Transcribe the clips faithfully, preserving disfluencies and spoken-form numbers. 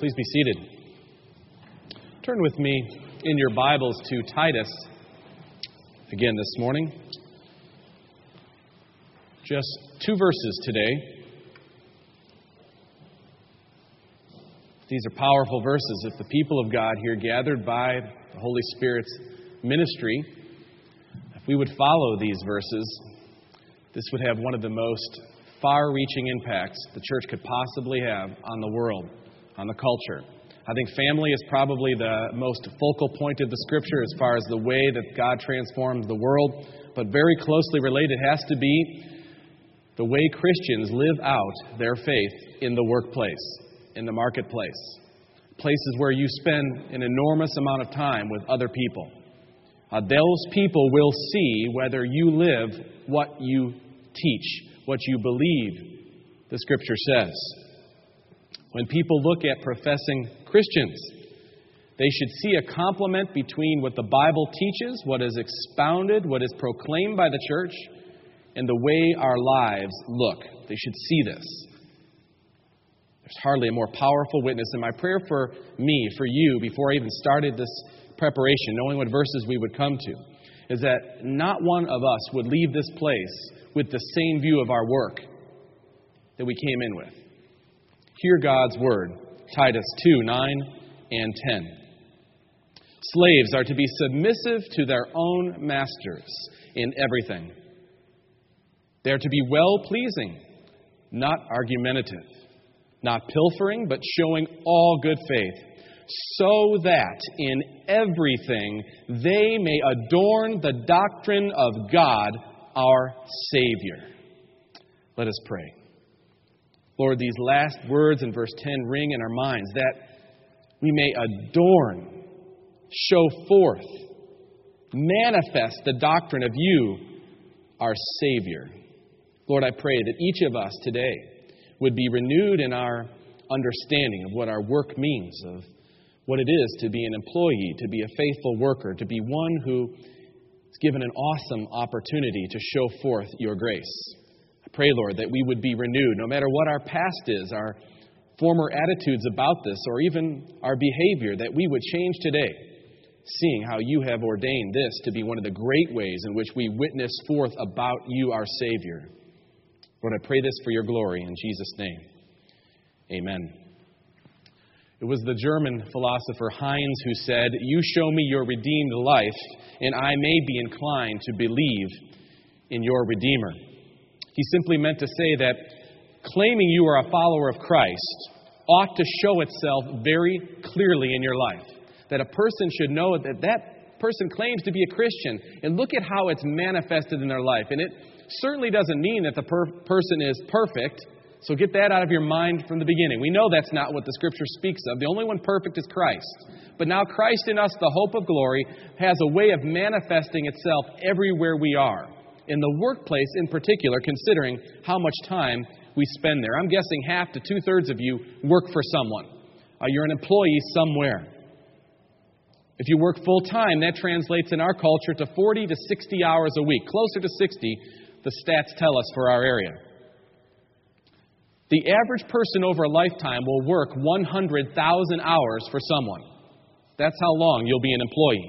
Please be seated. Turn with me in your Bibles to Titus again this morning. Just two verses today. These are powerful verses. If the people of God here gathered by the Holy Spirit's ministry, if we would follow these verses, this would have one of the most far-reaching impacts the church could possibly have on the world, on the culture. I think family is probably the most focal point of the Scripture as far as the way that God transforms the world, but very closely related has to be the way Christians live out their faith in the workplace, in the marketplace, places where you spend an enormous amount of time with other people. Uh, those people will see whether you live what you teach, what you believe, the Scripture says. When people look at professing Christians, they should see a complement between what the Bible teaches, what is expounded, what is proclaimed by the church, and the way our lives look. They should see this. There's hardly a more powerful witness. And my prayer for me, for you, before I even started this preparation, knowing what verses we would come to, is that not one of us would leave this place with the same view of our work that we came in with. Hear God's word, Titus two, nine and ten. Slaves are to be submissive to their own masters in everything. They are to be well-pleasing, not argumentative, not pilfering, but showing all good faith, so that in everything they may adorn the doctrine of God, our Savior. Let us pray. Lord, these last words in verse ten ring in our minds, that we may adorn, show forth, manifest the doctrine of you, our Savior. Lord, I pray that each of us today would be renewed in our understanding of what our work means, of what it is to be an employee, to be a faithful worker, to be one who is given an awesome opportunity to show forth your grace. I pray, Lord, that we would be renewed, no matter what our past is, our former attitudes about this, or even our behavior, that we would change today, seeing how you have ordained this to be one of the great ways in which we witness forth about you, our Savior. Lord, I pray this for your glory in Jesus' name. Amen. It was the German philosopher Heinz who said, "You show me your redeemed life, and I may be inclined to believe in your Redeemer." He simply meant to say that claiming you are a follower of Christ ought to show itself very clearly in your life. That a person should know that that person claims to be a Christian, and look at how it's manifested in their life. And it certainly doesn't mean that the per- person is perfect. So get that out of your mind from the beginning. We know that's not what the Scripture speaks of. The only one perfect is Christ. But now Christ in us, the hope of glory, has a way of manifesting itself everywhere we are. In the workplace in particular, considering how much time we spend there. I'm guessing half to two-thirds of you work for someone. Uh, you're an employee somewhere. If you work full-time, that translates in our culture to forty to sixty hours a week. Closer to sixty, the stats tell us for our area. The average person over a lifetime will work one hundred thousand hours for someone. That's how long you'll be an employee.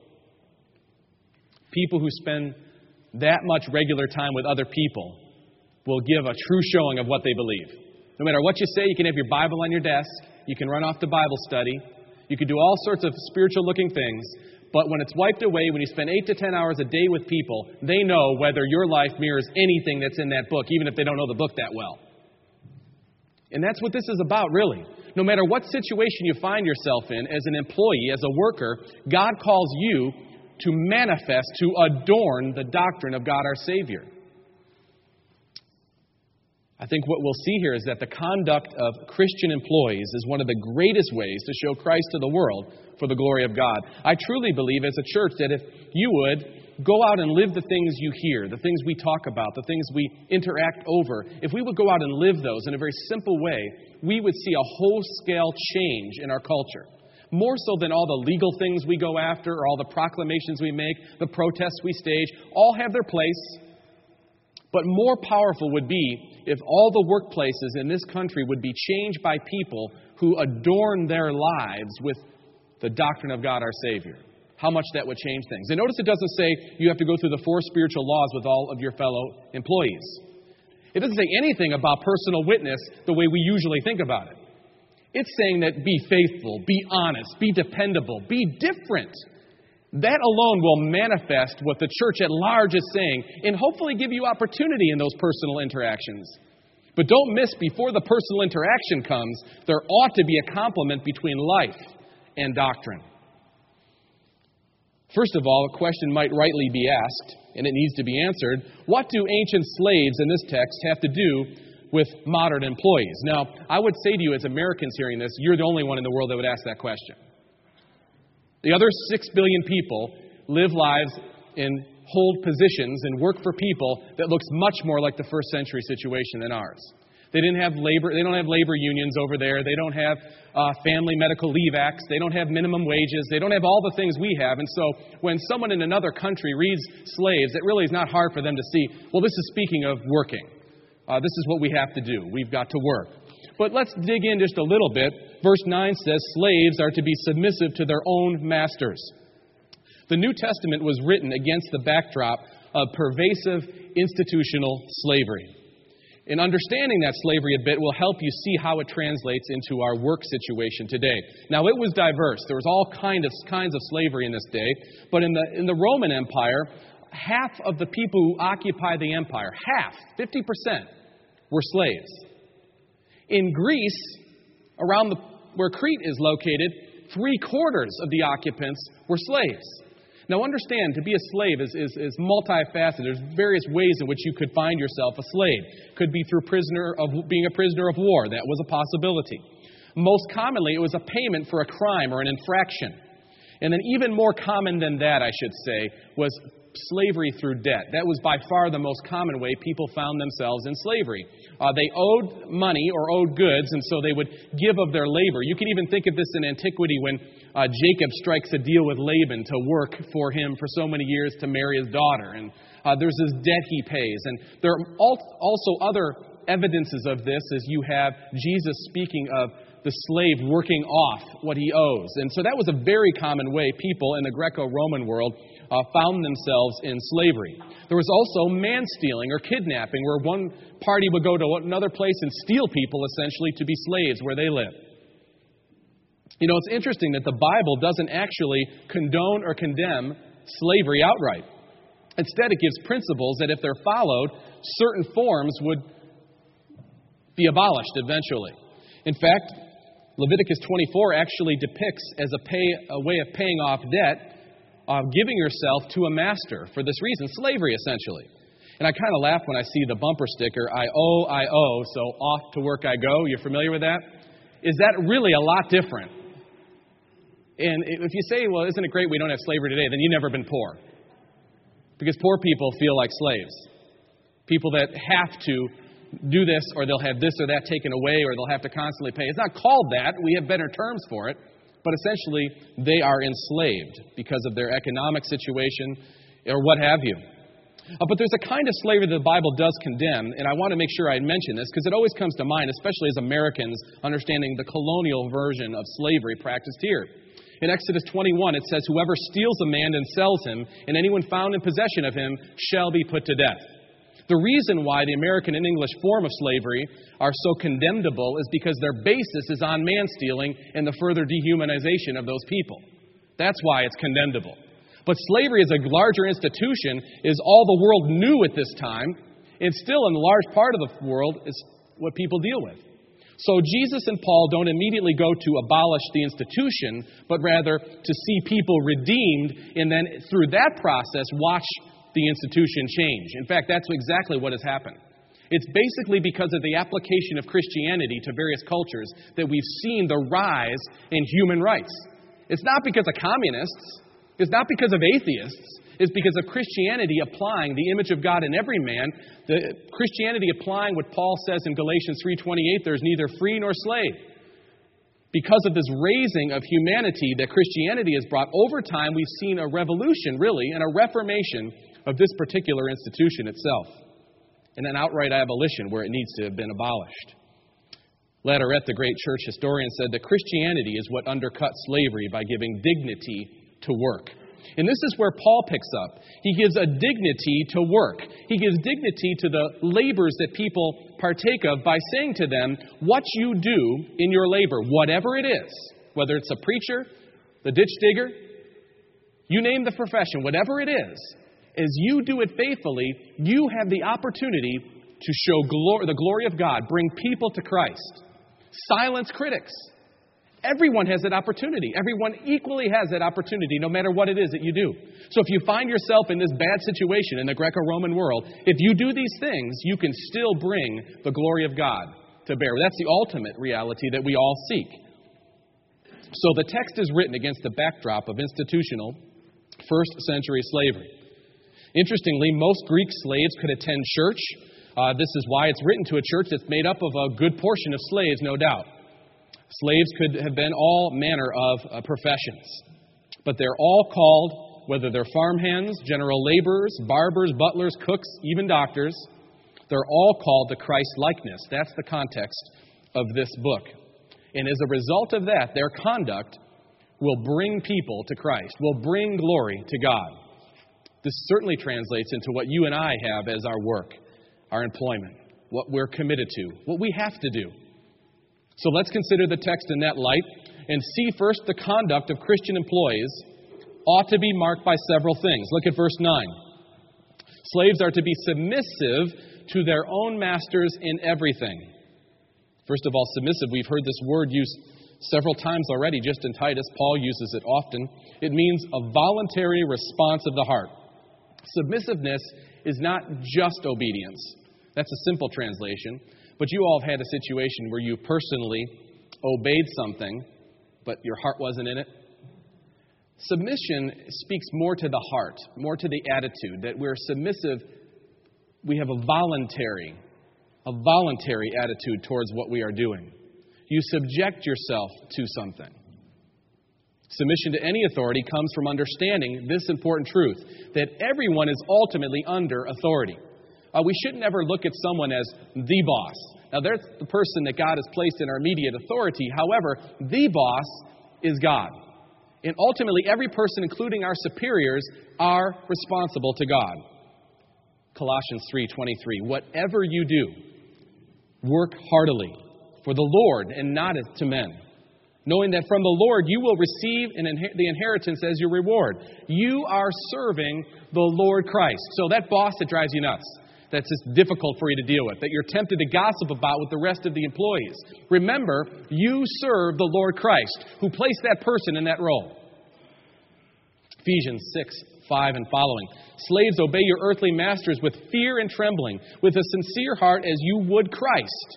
People who spend that much regular time with other people will give a true showing of what they believe. No matter what you say, you can have your Bible on your desk, you can run off to Bible study, you can do all sorts of spiritual-looking things, but when it's wiped away, when you spend eight to ten hours a day with people, they know whether your life mirrors anything that's in that book, even if they don't know the book that well. And that's what this is about, really. No matter what situation you find yourself in, as an employee, as a worker, God calls you to manifest, to adorn the doctrine of God our Savior. I think what we'll see here is that the conduct of Christian employees is one of the greatest ways to show Christ to the world for the glory of God. I truly believe as a church that if you would go out and live the things you hear, the things we talk about, the things we interact over, if we would go out and live those in a very simple way, we would see a whole-scale change in our culture. More so than all the legal things we go after or all the proclamations we make, the protests we stage, all have their place. But more powerful would be if all the workplaces in this country would be changed by people who adorn their lives with the doctrine of God our Savior. How much that would change things. And notice it doesn't say you have to go through the four spiritual laws with all of your fellow employees. It doesn't say anything about personal witness the way we usually think about it. It's saying that be faithful, be honest, be dependable, be different. That alone will manifest what the church at large is saying and hopefully give you opportunity in those personal interactions. But don't miss, before the personal interaction comes, there ought to be a complement between life and doctrine. First of all, a question might rightly be asked, and it needs to be answered. What do ancient slaves in this text have to do with modern employees? Now, I would say to you as Americans hearing this, you're the only one in the world that would ask that question. The other six billion people live lives and hold positions and work for people that looks much more like the first century situation than ours. They didn't have labor. They don't have labor unions over there. They don't have uh, family medical leave acts. They don't have minimum wages. They don't have all the things we have. And so when someone in another country reads slaves, it really is not hard for them to see, well, this is speaking of working. Uh, this is what we have to do. We've got to work. But let's dig in just a little bit. Verse nine says slaves are to be submissive to their own masters. The New Testament was written against the backdrop of pervasive institutional slavery. And understanding that slavery a bit will help you see how it translates into our work situation today. Now, it was diverse. There was all kind of, kinds of slavery in this day. But in the, in the Roman Empire, half of the people who occupied the empire, half, fifty percent, were slaves. In Greece, around the, where Crete is located, three quarters of the occupants were slaves. Now understand, to be a slave is, is, is multifaceted. There's various ways in which you could find yourself a slave. Could be through prisoner of being a prisoner of war. That was a possibility. Most commonly, it was a payment for a crime or an infraction. And then even more common than that, I should say, was slavery through debt. That was by far the most common way people found themselves in slavery. Uh, they owed money or owed goods, and so they would give of their labor. You can even think of this in antiquity when uh, Jacob strikes a deal with Laban to work for him for so many years to marry his daughter. And uh, there's this debt he pays. And there are also other evidences of this, as you have Jesus speaking of the slave working off what he owes. And so that was a very common way people in the Greco-Roman world uh, found themselves in slavery. There was also man-stealing or kidnapping, where one party would go to another place and steal people, essentially, to be slaves where they live. You know, it's interesting that the Bible doesn't actually condone or condemn slavery outright. Instead, it gives principles that, if they're followed, certain forms would be abolished eventually. In fact, Leviticus twenty-four actually depicts as a, pay, a way of paying off debt, uh, giving yourself to a master for this reason, slavery essentially. And I kind of laugh when I see the bumper sticker, I owe, I owe, so off to work I go. You're familiar with that? Is that really a lot different? And if you say, well, isn't it great we don't have slavery today, then you've never been poor. Because poor people feel like slaves. People that have to do this, or they'll have this or that taken away, or they'll have to constantly pay. It's not called that. We have better terms for it. But essentially, they are enslaved because of their economic situation or what have you. Uh, but there's a kind of slavery that the Bible does condemn, and I want to make sure I mention this because it always comes to mind, especially as Americans understanding the colonial version of slavery practiced here. In Exodus twenty-one, it says, whoever steals a man and sells him, and anyone found in possession of him, shall be put to death. The reason why the American and English form of slavery are so condemnable is because their basis is on man-stealing and the further dehumanization of those people. That's why it's condemnable. But slavery as a larger institution is all the world knew at this time, and still in a large part of the world is what people deal with. So Jesus and Paul don't immediately go to abolish the institution, but rather to see people redeemed, and then through that process watch the institution change. In fact, that's exactly what has happened. It's basically because of the application of Christianity to various cultures that we've seen the rise in human rights. It's not because of communists. It's not because of atheists. It's because of Christianity applying the image of God in every man. The Christianity applying what Paul says in Galatians three twenty-eight, there's neither free nor slave. Because of this raising of humanity that Christianity has brought, over time we've seen a revolution, really, and a reformation of this particular institution itself. and an outright abolition where it needs to have been abolished. Lederer, the great church historian, said that Christianity is what undercut slavery by giving dignity to work. And this is where Paul picks up. He gives a dignity to work. He gives dignity to the labors that people partake of by saying to them, what you do in your labor, whatever it is, whether it's a preacher, the ditch digger, you name the profession, whatever it is, as you do it faithfully, you have the opportunity to show glor- the glory of God, bring people to Christ, silence critics. Everyone has that opportunity. Everyone equally has that opportunity, no matter what it is that you do. So if you find yourself in this bad situation in the Greco-Roman world, if you do these things, you can still bring the glory of God to bear. That's the ultimate reality that we all seek. So the text is written against the backdrop of institutional first century slavery. Interestingly, most Greek slaves could attend church. Uh, this is why it's written to a church that's made up of a good portion of slaves, no doubt. Slaves could have been all manner of uh, professions, but they're all called, whether they're farmhands, general laborers, barbers, butlers, cooks, even doctors, they're all called to Christ-likeness. That's the context of this book. And as a result of that, their conduct will bring people to Christ, will bring glory to God. This certainly translates into what you and I have as our work, our employment, what we're committed to, what we have to do. So let's consider the text in that light and see first the conduct of Christian employees ought to be marked by several things. Look at verse nine. Slaves are to be submissive to their own masters in everything. First of all, submissive. We've heard this word used several times already, just in Titus. Paul uses it often. It means a voluntary response of the heart. Submissiveness is not just obedience. That's a simple translation. But you all have had a situation where you personally obeyed something, but your heart wasn't in it. Submission speaks more to the heart, more to the attitude, that we're submissive. We have a voluntary, a voluntary attitude towards what we are doing. You subject yourself to something. Submission to any authority comes from understanding this important truth, that everyone is ultimately under authority. Uh, we should never look at someone as the boss. Now, there's the person that God has placed in our immediate authority. However, the boss is God. And ultimately, every person, including our superiors, are responsible to God. Colossians three twenty-three, whatever you do, work heartily for the Lord and not to men, knowing that from the Lord you will receive an inher- the inheritance as your reward. You are serving the Lord Christ. So that boss that drives you nuts, that's just difficult for you to deal with, that you're tempted to gossip about with the rest of the employees. Remember, you serve the Lord Christ, who placed that person in that role. Ephesians six, five and following. Slaves, obey your earthly masters with fear and trembling, with a sincere heart as you would Christ.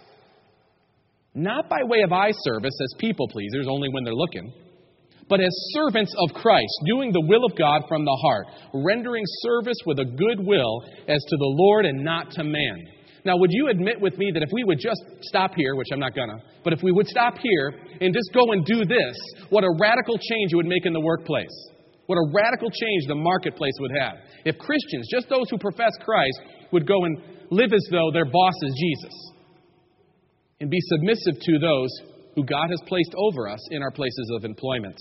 Not by way of eye service as people pleasers, only when they're looking, but as servants of Christ, doing the will of God from the heart, rendering service with a good will as to the Lord and not to man. Now, would you admit with me that if we would just stop here, which I'm not gonna, but if we would stop here and just go and do this, what a radical change it would make in the workplace. What a radical change the marketplace would have. If Christians, just those who profess Christ, would go and live as though their boss is Jesus and be submissive to those who God has placed over us in our places of employment.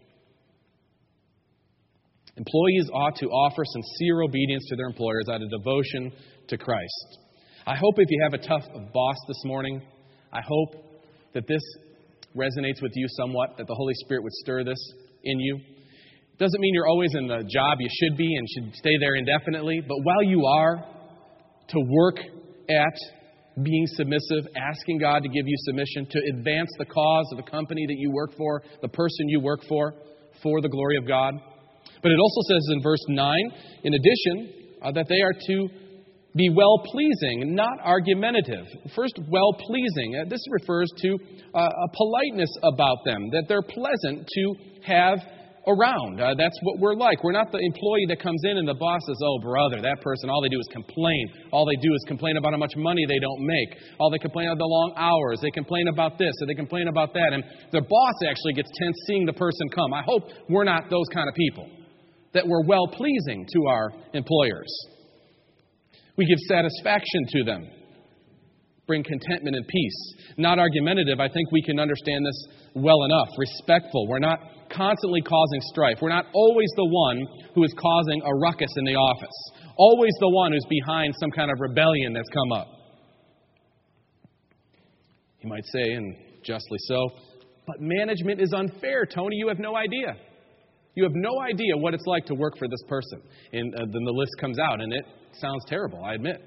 Employees ought to offer sincere obedience to their employers out of devotion to Christ. I hope if you have a tough boss this morning, I hope that this resonates with you somewhat, that the Holy Spirit would stir this in you. It doesn't mean you're always in the job you should be and should stay there indefinitely, but while you are, to work at being submissive, asking God to give you submission, to advance the cause of the company that you work for, the person you work for, for the glory of God. But it also says in verse nine, in addition, uh, that they are to be well-pleasing, not argumentative. First, well-pleasing. Uh, this refers to uh, a politeness about them, that they're pleasant to have around. Uh, that's what we're like. We're not the employee that comes in and the boss says, oh, brother, that person, all they do is complain. All they do is complain about how much money they don't make. All they complain about the long hours. They complain about this or they complain about that. And the boss actually gets tense seeing the person come. I hope we're not those kind of people, that we're well-pleasing to our employers. We give satisfaction to them. Bring contentment and peace. Not argumentative. I think we can understand this well enough. Respectful. We're not constantly causing strife. We're not always the one who is causing a ruckus in the office. Always the one who's behind some kind of rebellion that's come up. You might say, and justly so, but management is unfair, Tony. You have no idea. You have no idea what it's like to work for this person. And uh, then the list comes out, and it sounds terrible, I admit.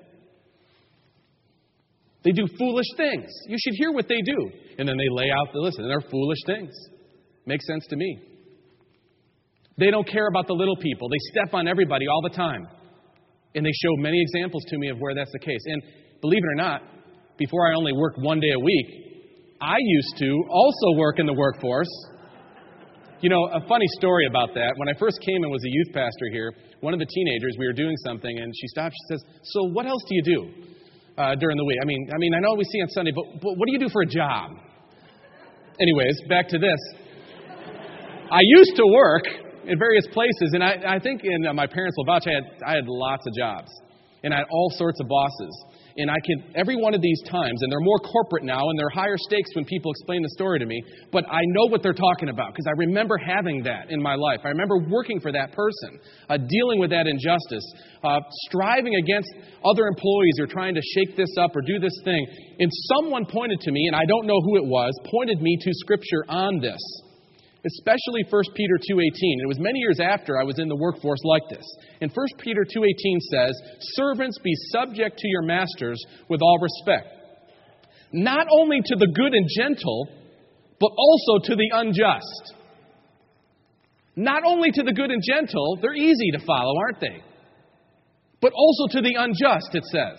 They do foolish things. You should hear what they do. And then they lay out the list, and they're foolish things. Makes sense to me. They don't care about the little people. They step on everybody all the time. And they show many examples to me of where that's the case. And believe it or not, before I only worked one day a week, I used to also work in the workforce. You know, a funny story about that. When I first came and was a youth pastor here, one of the teenagers, we were doing something, and she stopped. She says, "So what else do you do uh, during the week? I mean, I mean, I know we see you on Sunday, but, but what do you do for a job?" Anyways, back to this. I used to work in various places, and I, I think, and uh, my parents will vouch, I had, I had lots of jobs, and I had all sorts of bosses. And I can, every one of these times, and they're more corporate now, and they're higher stakes when people explain the story to me, but I know what they're talking about, because I remember having that in my life. I remember working for that person, uh, dealing with that injustice, uh, striving against other employees who are trying to shake this up or do this thing. And someone pointed to me, and I don't know who it was, pointed me to Scripture on this. Especially First Peter two eighteen. It was many years after I was in the workforce like this. And First Peter two eighteen says, "Servants, be subject to your masters with all respect, not only to the good and gentle, but also to the unjust." Not only to the good and gentle, they're easy to follow, aren't they? But also to the unjust, it says.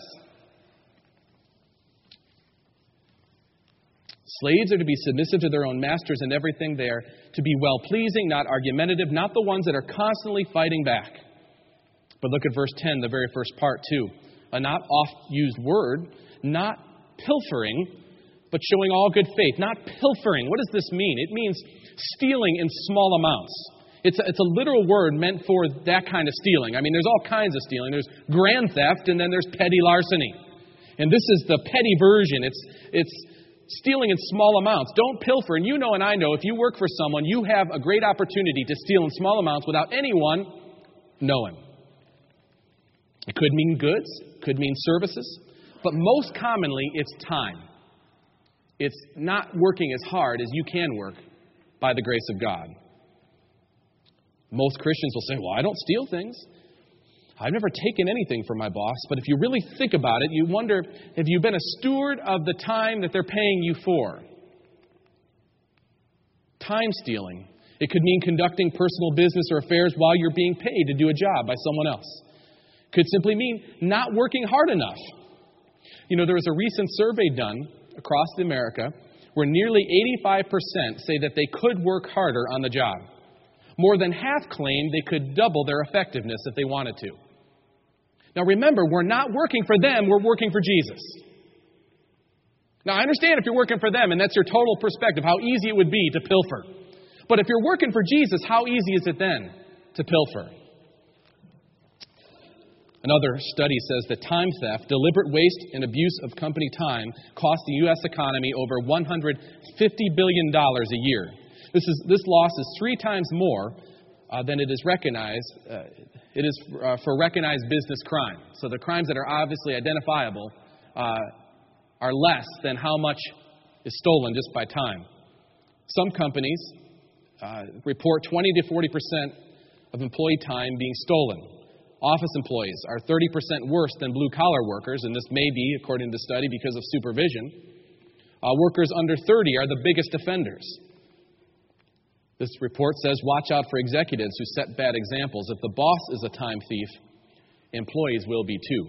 Slaves are to be submissive to their own masters in everything. They are to be well-pleasing, not argumentative, not the ones that are constantly fighting back. But look at verse ten, the very first part too. A not oft-used word, not pilfering, but showing all good faith. Not pilfering. What does this mean? It means stealing in small amounts. It's a, it's a literal word meant for that kind of stealing. I mean, there's all kinds of stealing. There's grand theft, and then there's petty larceny. And this is the petty version. It's it's stealing in small amounts. Don't pilfer. And you know and I know, if you work for someone, you have a great opportunity to steal in small amounts without anyone knowing. It could mean goods, could mean services, but most commonly it's time. It's not working as hard as you can work by the grace of God. Most Christians will say, "Well, I don't steal things. I've never taken anything from my boss." But if you really think about it, you wonder, have you been a steward of the time that they're paying you for? Time stealing. It could mean conducting personal business or affairs while you're being paid to do a job by someone else. Could simply mean not working hard enough. You know, there was a recent survey done across America where nearly eighty-five percent say that they could work harder on the job. More than half claim they could double their effectiveness if they wanted to. Now remember, we're not working for them, we're working for Jesus. Now I understand if you're working for them and that's your total perspective, how easy it would be to pilfer. But if you're working for Jesus, how easy is it then to pilfer? Another study says that time theft, deliberate waste and abuse of company time, cost the U S economy over one hundred fifty billion dollars a year. This is this loss is three times more uh, than it is recognized. Uh, it is uh, for recognized business crime. So the crimes that are obviously identifiable uh, are less than how much is stolen just by time. Some companies uh, report twenty to forty percent of employee time being stolen. Office employees are thirty percent worse than blue-collar workers, and this may be, according to the study, because of supervision. Uh, workers under thirty are the biggest offenders. This report says, watch out for executives who set bad examples. If the boss is a time thief, employees will be too.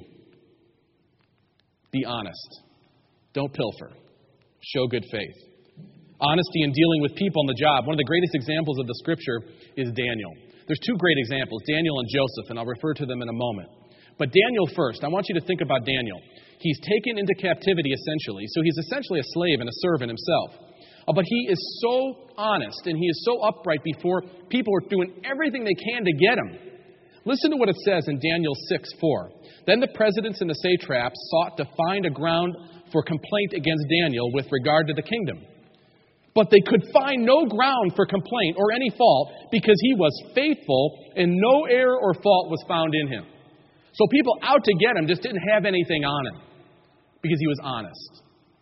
Be honest. Don't pilfer. Show good faith. Honesty in dealing with people on the job. One of the greatest examples of the Scripture is Daniel. There's two great examples, Daniel and Joseph, and I'll refer to them in a moment. But Daniel first. I want you to think about Daniel. He's taken into captivity, essentially. So he's essentially a slave and a servant himself. Uh, but he is so honest and he is so upright before people who are doing everything they can to get him. Listen to what it says in Daniel six four. Then the presidents and the satraps sought to find a ground for complaint against Daniel with regard to the kingdom. But they could find no ground for complaint or any fault because he was faithful and no error or fault was found in him. So people out to get him just didn't have anything on him because he was honest.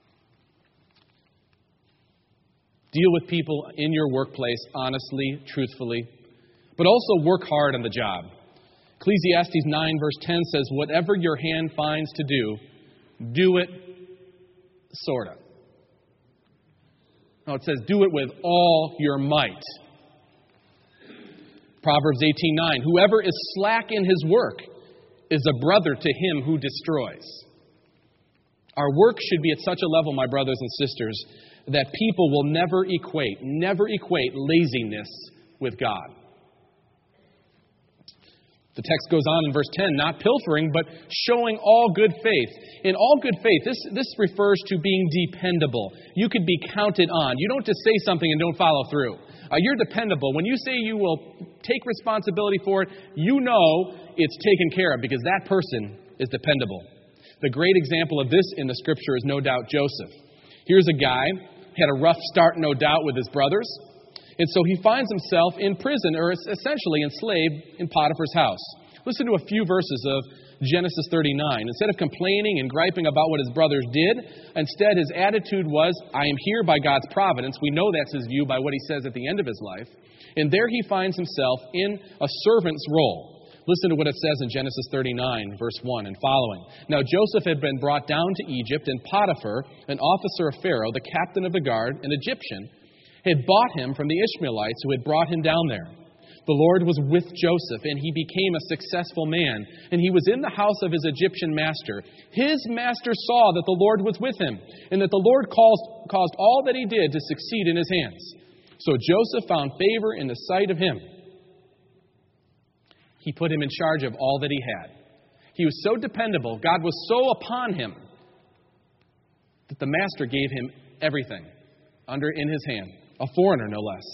Deal with people in your workplace honestly, truthfully, but also work hard on the job. Ecclesiastes nine verse ten says, whatever your hand finds to do, do it sort of. No, it says, do it with all your might. Proverbs eighteen nine, whoever is slack in his work is a brother to him who destroys. Our work should be at such a level, my brothers and sisters, that people will never equate, never equate laziness with God. The text goes on in verse ten, not pilfering, but showing all good faith. In all good faith, this, this refers to being dependable. You could be counted on. You don't just say something and don't follow through. Uh, you're dependable. When you say you will take responsibility for it, you know it's taken care of because that person is dependable. The great example of this in the Scripture is no doubt Joseph. Here's a guy, had a rough start, no doubt, with his brothers. And so he finds himself in prison, or essentially enslaved in Potiphar's house. Listen to a few verses of Genesis thirty-nine. Instead of complaining and griping about what his brothers did, instead his attitude was, I am here by God's providence. We know that's his view by what he says at the end of his life. And there he finds himself in a servant's role. Listen to what it says in Genesis thirty-nine, verse one and following. Now Joseph had been brought down to Egypt, and Potiphar, an officer of Pharaoh, the captain of the guard, an Egyptian, had bought him from the Ishmaelites who had brought him down there. The Lord was with Joseph, and he became a successful man, and he was in the house of his Egyptian master. His master saw that the Lord was with him, and that the Lord caused, caused all that he did to succeed in his hands. So Joseph found favor in the sight of him. He put him in charge of all that he had. He was so dependable, God was so upon him, that the master gave him everything under in his hand. A foreigner, no less.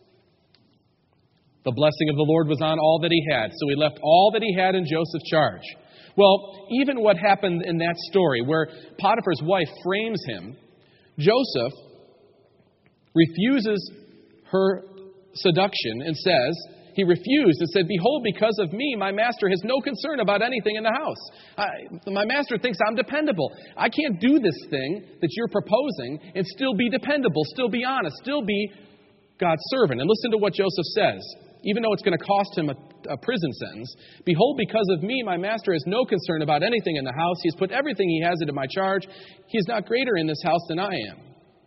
The blessing of the Lord was on all that he had, so he left all that he had in Joseph's charge. Well, even what happened in that story, where Potiphar's wife frames him, Joseph refuses her seduction and says, he refused and said, behold, because of me, my master has no concern about anything in the house. I, my master thinks I'm dependable. I can't do this thing that you're proposing and still be dependable, still be honest, still be God's servant. And listen to what Joseph says. Even though it's going to cost him a, a prison sentence, behold, because of me, my master has no concern about anything in the house. He's put everything he has into my charge. He is not greater in this house than I am.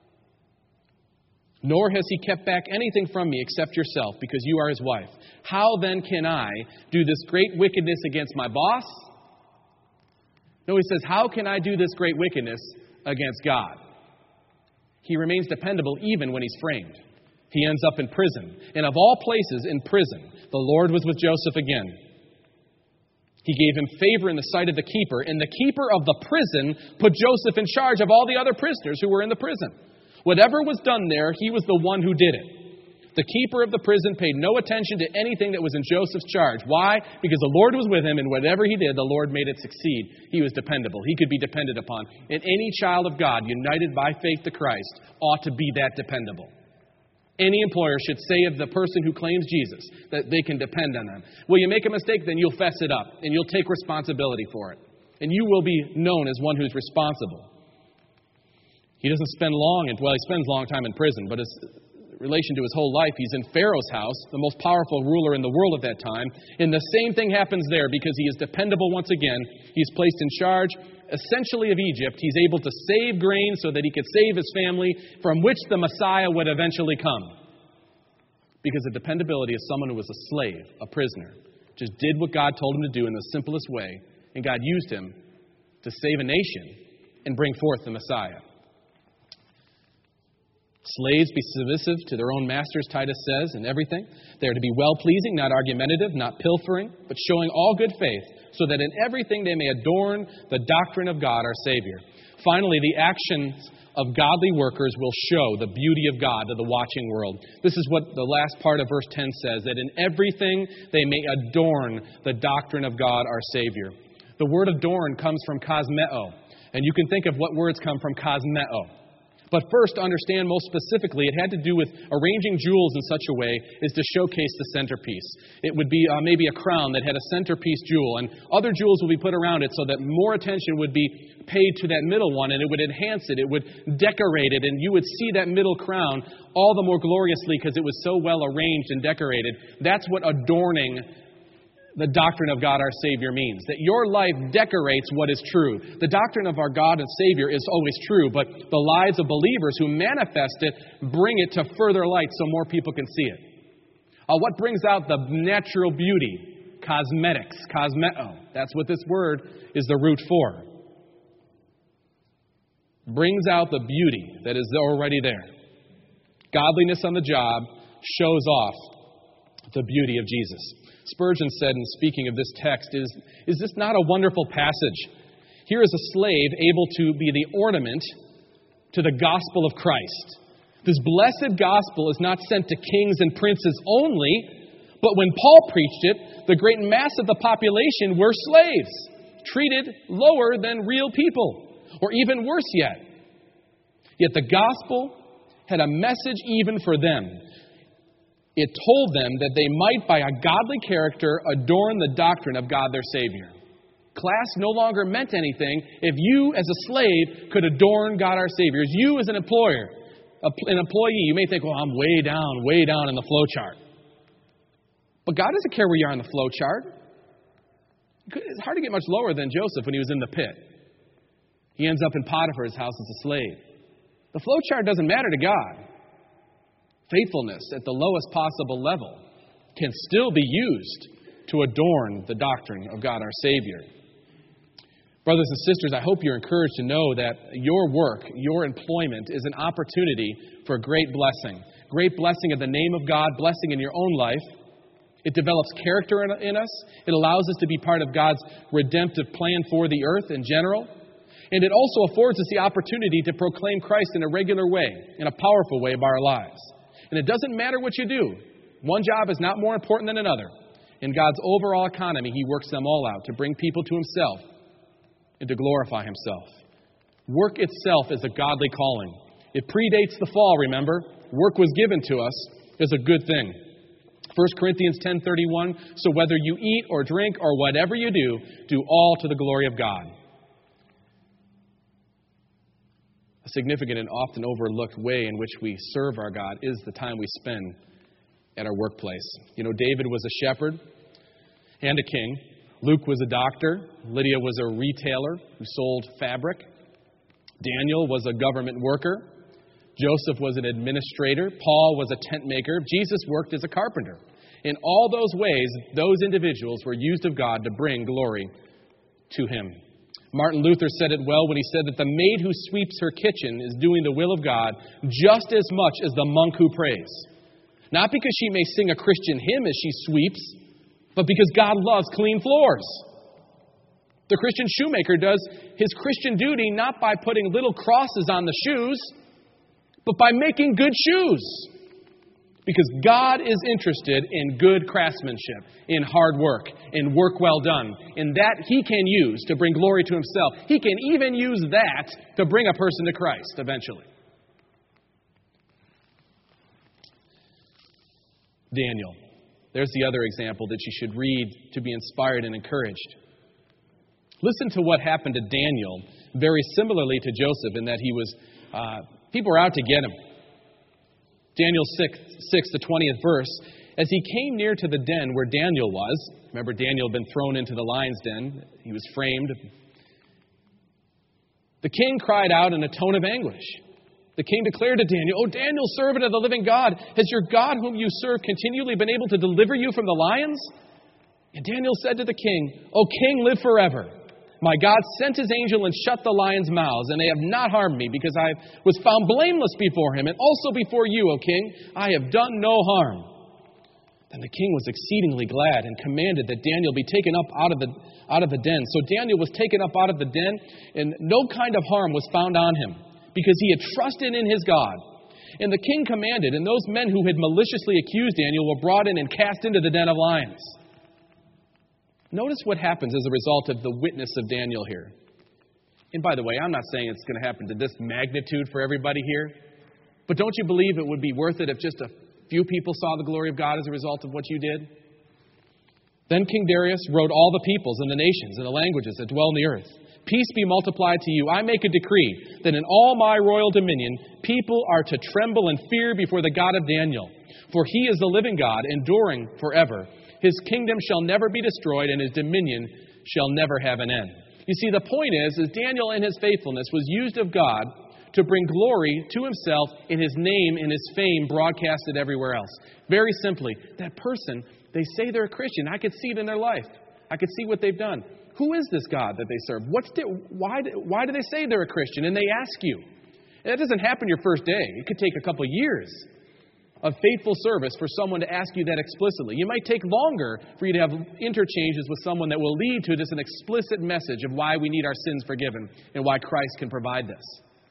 Nor has he kept back anything from me except yourself, because you are his wife. How then can I do this great wickedness against my boss? No, he says, how can I do this great wickedness against God? He remains dependable even when he's framed. He ends up in prison. And of all places, in prison, the Lord was with Joseph again. He gave him favor in the sight of the keeper, and the keeper of the prison put Joseph in charge of all the other prisoners who were in the prison. Whatever was done there, he was the one who did it. The keeper of the prison paid no attention to anything that was in Joseph's charge. Why? Because the Lord was with him, and whatever he did, the Lord made it succeed. He was dependable. He could be depended upon. And any child of God, united by faith to Christ, ought to be that dependable. Any employer should say of the person who claims Jesus that they can depend on them. Will you make a mistake? Then you'll fess it up, and you'll take responsibility for it. And you will be known as one who's responsible. He doesn't spend long, in, well, he spends a long time in prison, but his relation to his whole life, he's in Pharaoh's house, the most powerful ruler in the world at that time. And the same thing happens there because he is dependable once again. He's placed in charge, essentially, of Egypt. He's able to save grain so that he could save his family, from which the Messiah would eventually come. Because the dependability of someone who was a slave, a prisoner, just did what God told him to do in the simplest way, and God used him to save a nation and bring forth the Messiah. Slaves, be submissive to their own masters, Titus says, in everything. They are to be well-pleasing, not argumentative, not pilfering, but showing all good faith, so that in everything they may adorn the doctrine of God our Savior. Finally, the actions of godly workers will show the beauty of God to the watching world. This is what the last part of verse ten says, that in everything they may adorn the doctrine of God our Savior. The word adorn comes from cosmeo, and you can think of what words come from cosmeo. But first, to understand most specifically, it had to do with arranging jewels in such a way as to showcase the centerpiece. It would be uh, maybe a crown that had a centerpiece jewel, and other jewels would be put around it so that more attention would be paid to that middle one, and it would enhance it, it would decorate it, and you would see that middle crown all the more gloriously because it was so well arranged and decorated. That's what adorning the doctrine of God our Savior means, that your life decorates what is true. The doctrine of our God and Savior is always true, but the lives of believers who manifest it bring it to further light so more people can see it. Uh, what brings out the natural beauty? Cosmetics, cosmeo. That's what this word is the root for. Brings out the beauty that is already there. Godliness on the job shows off the beauty of Jesus. Spurgeon said in speaking of this text, is, is this not a wonderful passage? Here is a slave able to be the ornament to the gospel of Christ. This blessed gospel is not sent to kings and princes only, but when Paul preached it, the great mass of the population were slaves, treated lower than real people, or even worse yet. Yet the gospel had a message even for them. It told them that they might, by a godly character, adorn the doctrine of God their Savior. Class no longer meant anything if you, as a slave, could adorn God our Savior. As you, as an employer, an employee, you may think, well, I'm way down, way down in the flow chart. But God doesn't care where you are in the flow chart. It's hard to get much lower than Joseph when he was in the pit. He ends up in Potiphar's house as a slave. The flow chart doesn't matter to God. Faithfulness at the lowest possible level can still be used to adorn the doctrine of God our Savior. Brothers and sisters, I hope you're encouraged to know that your work, your employment is an opportunity for great blessing. Great blessing of the name of God, blessing in your own life. It develops character in, in us. It allows us to be part of God's redemptive plan for the earth in general. And it also affords us the opportunity to proclaim Christ in a regular way, in a powerful way by our lives. And it doesn't matter what you do. One job is not more important than another. In God's overall economy, He works them all out to bring people to Himself and to glorify Himself. Work itself is a godly calling. It predates the fall, remember. Work was given to us as a good thing. First Corinthians ten thirty-one, so whether you eat or drink or whatever you do, do all to the glory of God. A significant and often overlooked way in which we serve our God is the time we spend at our workplace. You know, David was a shepherd and a king. Luke was a doctor. Lydia was a retailer who sold fabric. Daniel was a government worker. Joseph was an administrator. Paul was a tent maker. Jesus worked as a carpenter. In all those ways, those individuals were used of God to bring glory to Him. Martin Luther said it well when he said that the maid who sweeps her kitchen is doing the will of God just as much as the monk who prays. Not because she may sing a Christian hymn as she sweeps, but because God loves clean floors. The Christian shoemaker does his Christian duty not by putting little crosses on the shoes, but by making good shoes. Because God is interested in good craftsmanship, in hard work, in work well done. In that He can use to bring glory to Himself. He can even use that to bring a person to Christ eventually. Daniel. There's the other example that you should read to be inspired and encouraged. Listen to what happened to Daniel, very similarly to Joseph, in that he was, uh, people were out to get him. Daniel six, six, the twentieth verse, as he came near to the den where Daniel was, remember Daniel had been thrown into the lion's den, he was framed. The king cried out in a tone of anguish. The king declared to Daniel, "O Daniel, servant of the living God, has your God whom you serve continually been able to deliver you from the lions?" And Daniel said to the king, "O king, live forever. My God sent His angel and shut the lions' mouths, and they have not harmed me, because I was found blameless before Him, and also before you, O king. I have done no harm." Then the king was exceedingly glad and commanded that Daniel be taken up out of the out of the den. So Daniel was taken up out of the den, and no kind of harm was found on him, because he had trusted in his God. And the king commanded, and those men who had maliciously accused Daniel were brought in and cast into the den of lions. Notice what happens as a result of the witness of Daniel here. And by the way, I'm not saying it's going to happen to this magnitude for everybody here, but don't you believe it would be worth it if just a few people saw the glory of God as a result of what you did? Then King Darius wrote all the peoples and the nations and the languages that dwell on the earth, peace be multiplied to you. I make a decree that in all my royal dominion, people are to tremble and fear before the God of Daniel. For he is the living God, enduring forever. His kingdom shall never be destroyed, and his dominion shall never have an end. You see, the point is, is Daniel in his faithfulness was used of God to bring glory to himself in his name and his fame broadcasted everywhere else. Very simply, that person, they say they're a Christian. I could see it in their life. I could see what they've done. Who is this God that they serve? What's the, why, why do they say they're a Christian? And they ask you. And that doesn't happen your first day. It could take a couple of years of faithful service for someone to ask you that explicitly. You might take longer for you to have interchanges with someone that will lead to just an explicit message of why we need our sins forgiven and why Christ can provide this.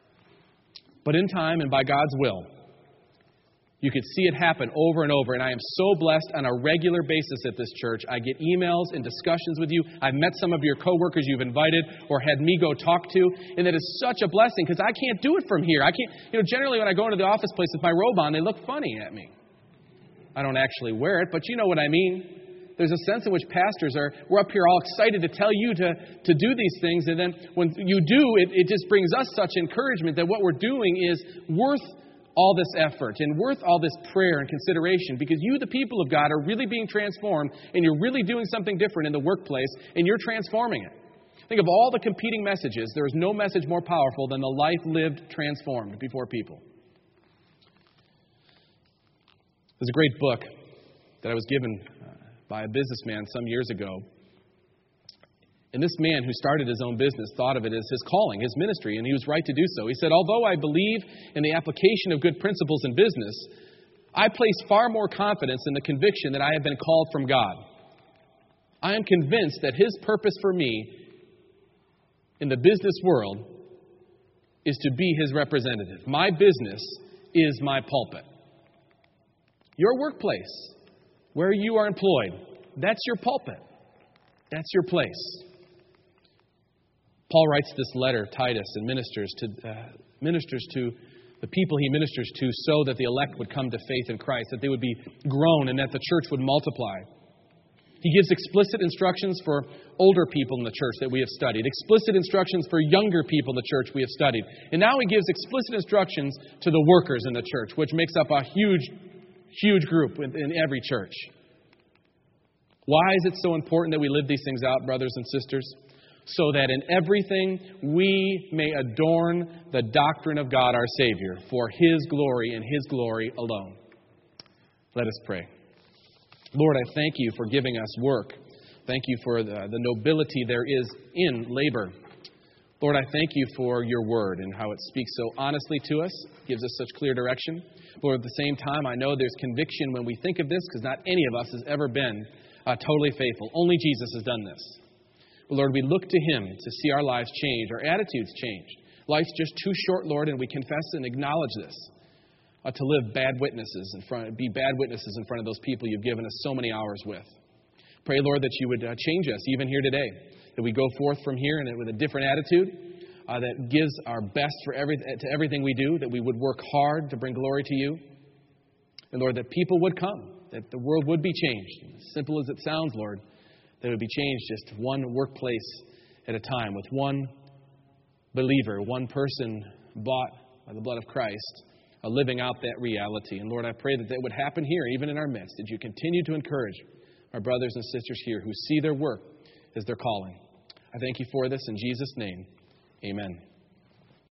But in time and by God's will, you could see it happen over and over. And I am so blessed on a regular basis at this church. I get emails and discussions with you. I've met some of your coworkers you've invited or had me go talk to. And it is such a blessing because I can't do it from here. I can't, you know, generally when I go into the office place with my robe on, they look funny at me. I don't actually wear it, but you know what I mean. There's a sense in which pastors are, we're up here all excited to tell you to, to do these things. And then when you do, it, it just brings us such encouragement that what we're doing is worth all this effort and worth all this prayer and consideration, because you, the people of God, are really being transformed, and you're really doing something different in the workplace, and you're transforming it. Think of all the competing messages. There is no message more powerful than the life lived transformed before people. There's a great book that I was given by a businessman some years ago. And this man who started his own business thought of it as his calling, his ministry, and he was right to do so. He said, although I believe in the application of good principles in business, I place far more confidence in the conviction that I have been called from God. I am convinced that his purpose for me in the business world is to be his representative. My business is my pulpit. Your workplace, where you are employed, that's your pulpit. That's your place. Paul writes this letter, Titus, and ministers to uh, ministers to the people he ministers to so that the elect would come to faith in Christ, that they would be grown and that the church would multiply. He gives explicit instructions for older people in the church that we have studied, explicit instructions for younger people in the church we have studied. And now he gives explicit instructions to the workers in the church, which makes up a huge, huge group in every church. Why is it so important that we live these things out, brothers and sisters? So that in everything we may adorn the doctrine of God our Savior for His glory and His glory alone. Let us pray. Lord, I thank you for giving us work. Thank you for the, the nobility there is in labor. Lord, I thank you for your word and how it speaks so honestly to us, gives us such clear direction. Lord, at the same time, I know there's conviction when we think of this, because not any of us has ever been uh, totally faithful. Only Jesus has done this. But Lord, we look to Him to see our lives change, our attitudes change. Life's just too short, Lord, and we confess and acknowledge this. Uh, to live bad witnesses in front, be bad witnesses in front of those people you've given us so many hours with. Pray, Lord, that you would uh, change us even here today, that we go forth from here and with a different attitude uh, that gives our best for every, to everything we do, that we would work hard to bring glory to you. And Lord, that people would come, that the world would be changed. As simple as it sounds, Lord, that it would be changed just one workplace at a time with one believer, one person bought by the blood of Christ, uh, living out that reality. And Lord, I pray that that would happen here, even in our midst, that you continue to encourage our brothers and sisters here who see their work as their calling. I thank you for this in Jesus' name. Amen.